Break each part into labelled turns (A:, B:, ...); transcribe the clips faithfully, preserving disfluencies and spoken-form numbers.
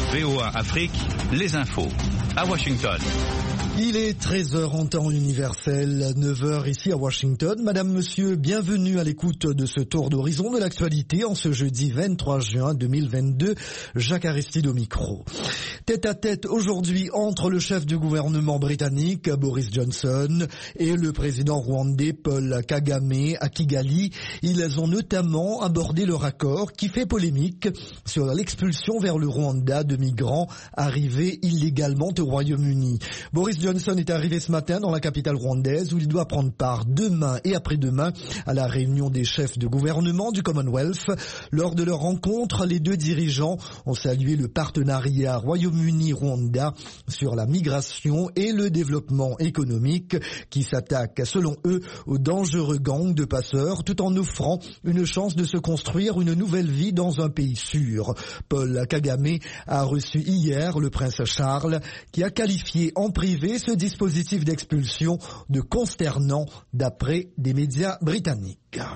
A: V O A Afrique, les infos. À Washington.
B: Il est treize heures en temps universel, neuf heures ici à Washington. Madame, monsieur, bienvenue à l'écoute de ce tour d'horizon de l'actualité en ce jeudi vingt-trois juin deux mille vingt-deux. Jacques Aristide au micro. Tête à tête aujourd'hui entre le chef du gouvernement britannique, Boris Johnson, et le président rwandais, Paul Kagame, à Kigali. Ils ont notamment abordé leur accord qui fait polémique sur l'expulsion vers le Rwanda de migrants arrivés illégalement au Royaume-Uni. Boris Johnson est arrivé ce matin dans la capitale rwandaise où il doit prendre part demain et après-demain à la réunion des chefs de gouvernement du Commonwealth. Lors de leur rencontre, les deux dirigeants ont salué le partenariat Royaume-Uni-Rwanda sur la migration et le développement économique qui s'attaque, selon eux, aux dangereux gangs de passeurs tout en offrant une chance de se construire une nouvelle vie dans un pays sûr. Paul Kagame a reçu hier le prince Charles qui a qualifié en privé ce dispositif d'expulsion de consternant d'après des médias britanniques.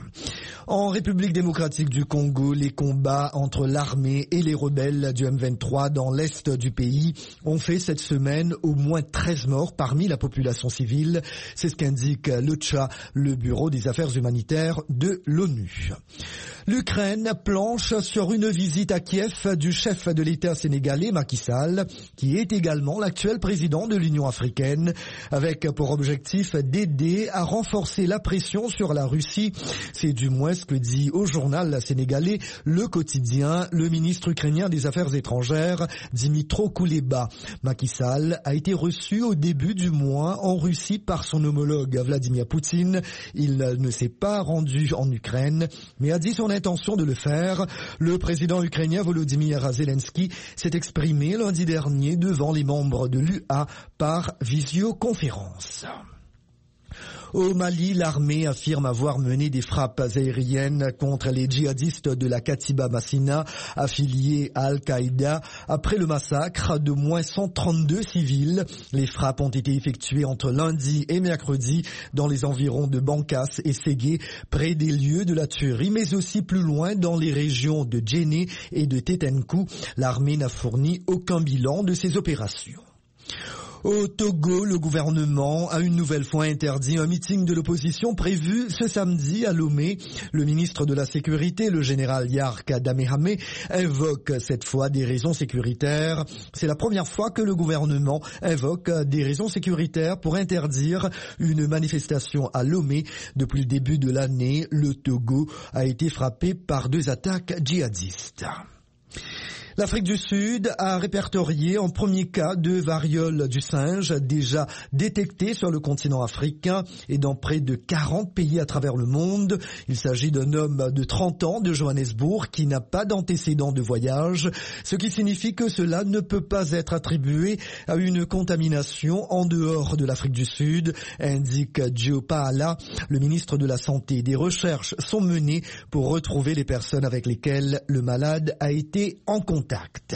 B: En République démocratique du Congo, les combats entre l'armée et les rebelles du M vingt-trois dans l'est du pays ont fait cette semaine au moins treize morts parmi la population civile. C'est ce qu'indique l'OCHA, le bureau des affaires humanitaires de l'ONU. L'Ukraine planche sur une visite à Kiev du chef de l'État sénégalais Macky Sall, qui est également l'actuel président de l'Union africaine, avec pour objectif d'aider à renforcer la pression sur la Russie. C'est du moins ce que dit au journal sénégalais Le Quotidien le ministre ukrainien des Affaires étrangères Dimitro Kuleba. Macky Sall a été reçu au début du mois en Russie par son homologue Vladimir Poutine. Il ne s'est pas rendu en Ukraine, mais a dit son intention de le faire. Le président ukrainien Volodymyr Zelensky s'est exprimé lundi dernier devant les membres de l'U A par visioconférence. Au Mali, l'armée affirme avoir mené des frappes aériennes contre les djihadistes de la Katiba Massina, affiliés à Al-Qaïda, après le massacre de moins cent trente-deux civils. Les frappes ont été effectuées entre lundi et mercredi dans les environs de Bankas et Ségué, près des lieux de la tuerie, mais aussi plus loin dans les régions de Djenné et de Tétenkou. L'armée n'a fourni aucun bilan de ces opérations. Au Togo, le gouvernement a une nouvelle fois interdit un meeting de l'opposition prévu ce samedi à Lomé. Le ministre de la Sécurité, le général Yarka Damehame, invoque cette fois des raisons sécuritaires. C'est la première fois que le gouvernement invoque des raisons sécuritaires pour interdire une manifestation à Lomé. Depuis le début de l'année, le Togo a été frappé par deux attaques djihadistes. L'Afrique du Sud a répertorié un premier cas de variole du singe déjà détecté sur le continent africain et dans près de quarante pays à travers le monde. Il s'agit d'un homme de trente ans de Johannesburg qui n'a pas d'antécédent de voyage, ce qui signifie que cela ne peut pas être attribué à une contamination en dehors de l'Afrique du Sud, indique Joe Paala. Le ministre de la Santé. Des recherches sont menées pour retrouver les personnes avec lesquelles le malade a été en contact.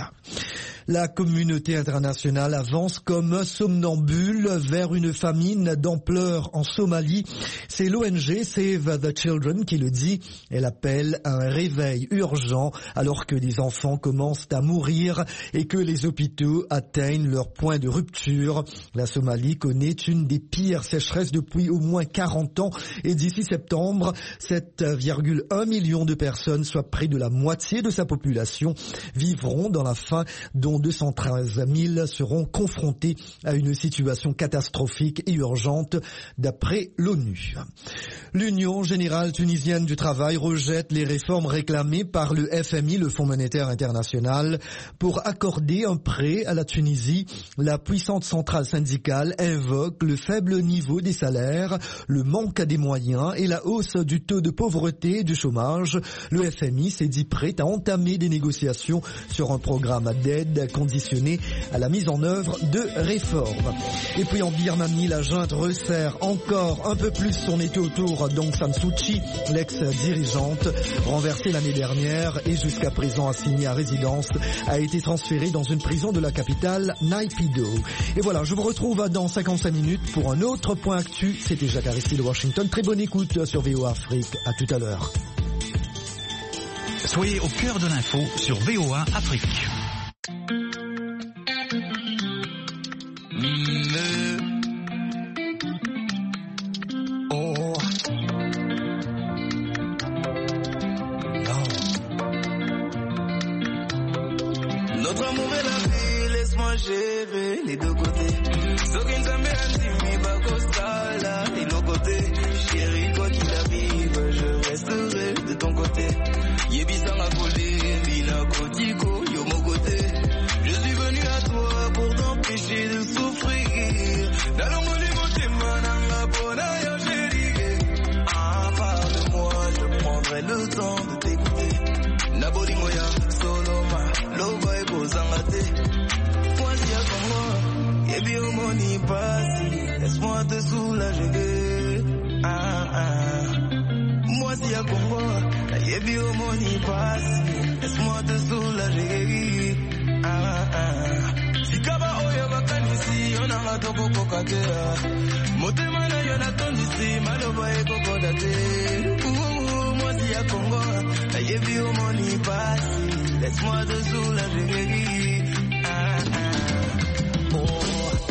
B: La communauté internationale avance comme somnambule vers une famine d'ampleur en Somalie. C'est l'O N G Save the Children qui le dit. Elle appelle à un réveil urgent alors que des enfants commencent à mourir et que les hôpitaux atteignent leur point de rupture. La Somalie connaît une des pires sécheresses depuis au moins quarante ans et d'ici septembre, sept virgule un millions de personnes, soit près de la moitié de sa population, vivront dans la faim, dont deux cent treize mille seront confrontés à une situation catastrophique et urgente d'après l'ONU. L'Union générale tunisienne du travail rejette les réformes réclamées par le F M I, le Fonds monétaire international, pour accorder un prêt à la Tunisie. La puissante centrale syndicale invoque le faible niveau des salaires, le manque des moyens et la hausse du taux de pauvreté et du chômage. Le F M I s'est dit prêt à entamer des négociations sur un programme d'aide conditionné à la mise en œuvre de réformes. Et puis en Birmanie, la junte resserre encore un peu plus son étau autour d'Aung San Suu Kyi, l'ex-dirigeante, renversée l'année dernière et jusqu'à présent assignée à résidence, a été transférée dans une prison de la capitale, Naypyidaw. Et voilà, je vous retrouve dans cinquante-cinq minutes pour un autre point actu. C'était Jacques Aristide de Washington. Très bonne écoute sur V O A Afrique. À tout à l'heure.
A: Soyez au cœur de l'info sur V O A Afrique.
C: Notre amour est la vie, laisse-moi gérer les deux côtés. Sokin Zambé Antimi Bakostala, et nos côtés. Chérie, quoi qu'il arrive, je resterai de ton côté. Yebisanga Kolé, Bina Kotiko, yo mon côté. Je suis venu à toi pour t'empêcher de souffrir. Dans le monde du côté, mananga bona yo chérie. Ah, parle-moi, je prendrai le temps de t'écouter. Nabolingoya, Soloma, Loba et Kozangate. Voici à Congo, Yebi Omoni Passi, laisse-moi te soulager. Ah, ah. Moi si à Congo, Yebi Omoni Passi, laisse-moi te soulager. Ah, ah. Si Kaba Oya Bakanisi, on a rato Koko Kakea. Motema na yona tondisi, Maloba e Koko Date. Ouh, moi si à Congo, Yebi Omoni Passi, laisse-moi te soulager. Ah, ah. Oh.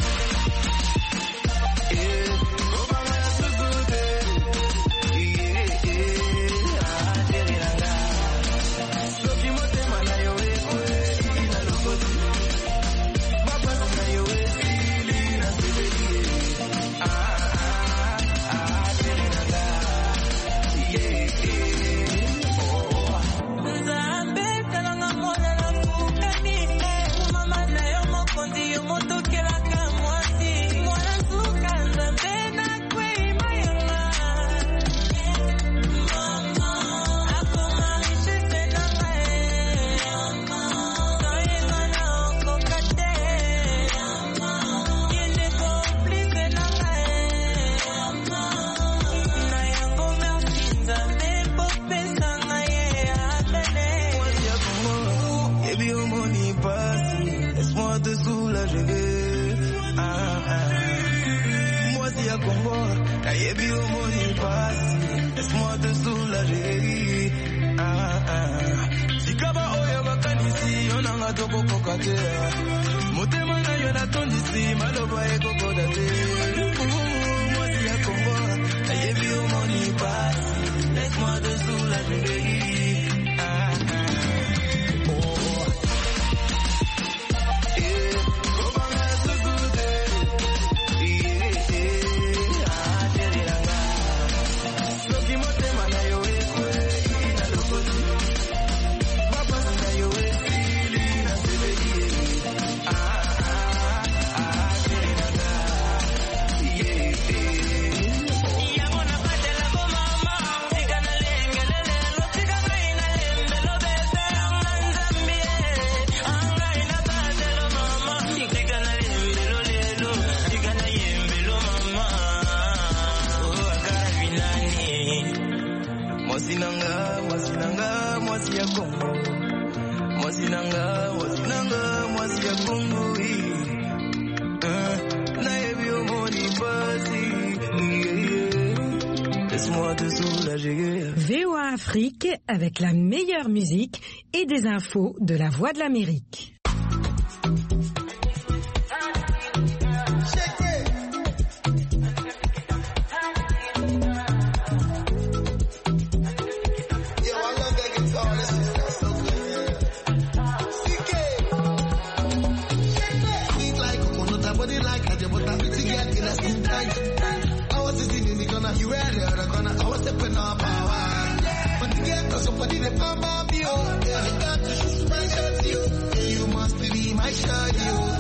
C: Laisse-moi te soulager. Ah, ah. Si Kaba Oya Bakanisi, on a rato Koko Kakea. Motema na yona tondisi, Maloba e Koko Date. Moi si à Congo, Yebi Omoni Passi, laisse-moi te soulager. Ah, ah. Mwasinanga, mwasinanga, mwasi ya Kongo. Mwasinanga, mwasinanga, mwasi ya Kongo. Na yebi omoni pasi. Laisse-moi te soulager.
D: V O A Afrique avec la meilleure musique et des infos de la Voix de l'Amérique.
E: You ready or the corner? I was stepping up power. But to get close, somebody that pump up you. I got to shoot my shot you. You must be my shot you.